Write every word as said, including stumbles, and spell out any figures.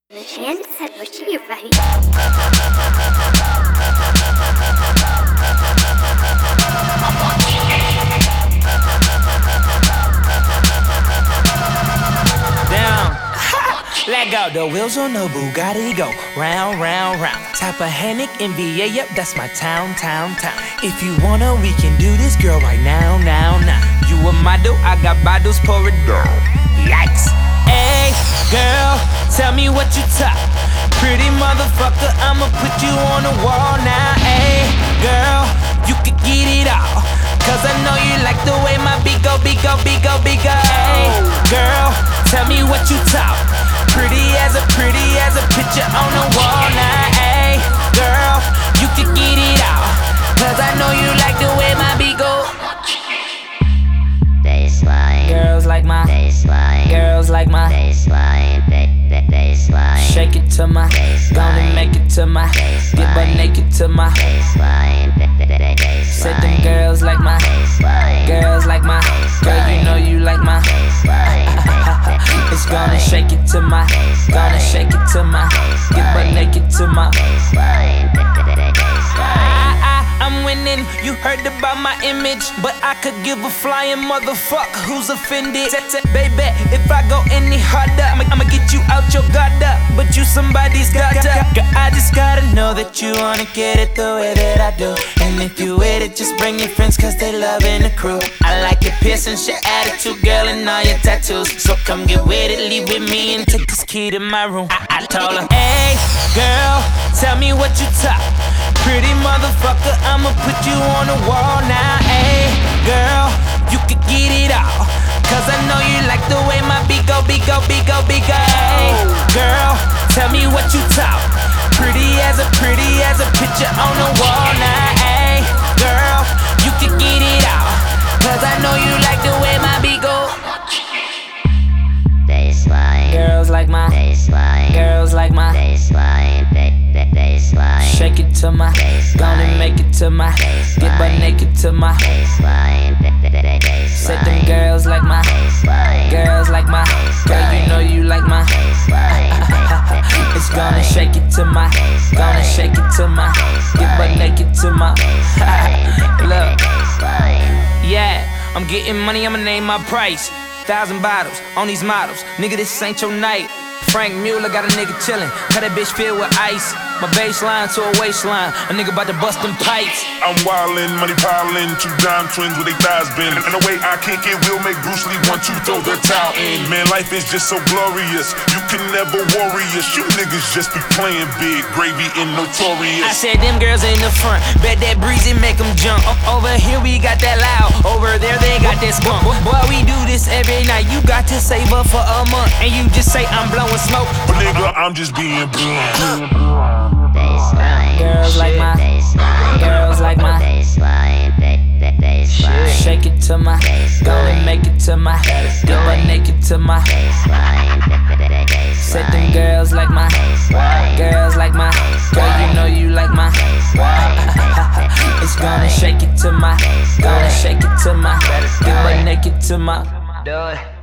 Начинается обучение вами. Down. Let go. The wheels on the Bugatti go round, round, round. Tappahannock, N B A, yep, that's my town, town, town. If you wanna, we can do this, girl, right now, now, now. You a model, I got bottles, pour it down. Yikes. Hey, girl, tell me what you top. Pretty motherfucker, I'ma put you on the wall now. Hey, girl, you can get it all. Cause I know you like the way my beat go, beat go, beat go, beat go. Hey, girl, tell me what you talk. Pretty as a, pretty as a picture on the wall now. Hey, girl, you can get it all. Cause I know you like the way my beat go. Baseline. Girls like my Baseline. Girls like my Baseline. Baseline. Shake it to my Gonna make it to my Get butt naked to my Baseline. Said them girls like my Girls like my Girl, you know you like my It's gonna shake it to my Gonna shake it to my Get butt naked to my I, I, I'm winning, you heard about my image, but I could give a flying motherfucker who's offended. T -t Baby, if I go any harder, I'ma, I'ma get you out your guard up. But you somebody's got to. Girl, I just gotta know that you wanna get it the way that I do. And if you with it, just bring your friends, cause they loving the crew. I like your piercings, your attitude, girl, and all your tattoos. So come get with it, leave with me, and take this key to my room. I, I told her, hey, girl, tell me what you top. Pretty motherfucker, I'ma put you on the wall now. Hey, girl, you can get it all. Cause I know you like the way my beat go, beat go, beat go, beat go. Hey, girl, tell me what you talk. Pretty as a, pretty as a picture on the wall now. Hey, girl, you can get it all. Cause I know you like the way my beat go. Baseline. Girls like my Baseline. Girls like my Baseline. Baseline. Shake it to my Gonna make it to my Get butt naked to my Baseline. Said them girls like my Girls like my Girl, you know you like my It's gonna shake it to my Gonna shake it to my Get butt naked to my Look, yeah, I'm getting money, I'ma name my price. Thousand bottles on these models, nigga, this ain't your night. Frank Mueller got a nigga chillin', cut that bitch filled with ice. My baseline to a waistline, a nigga bout to bust them pipes. I'm wildin', money piling, two dime twins with they thighs bend. And the way I kick it will make Bruce Lee want to throw the towel in. Man, life is just so glorious, you can never worry us. You niggas just be playing big, gravy and notorious. I said them girls in the front, bet that breezy make them jump. O over here we got that loud, over there they got that skunk. Boy, we do this every night, you got to save up for a month. And you just say I'm blowing smoke, but nigga, I'm just being blunt. Baseline. Girls like my Baseline. Girls like my Baseline. Baseline. Shake it to my Gonna make it to my Get butt naked to my Said them girls like my Girls like my Girl, you know you like my It's gonna shake it to my Gonna shake it to my Get butt naked to my Do it.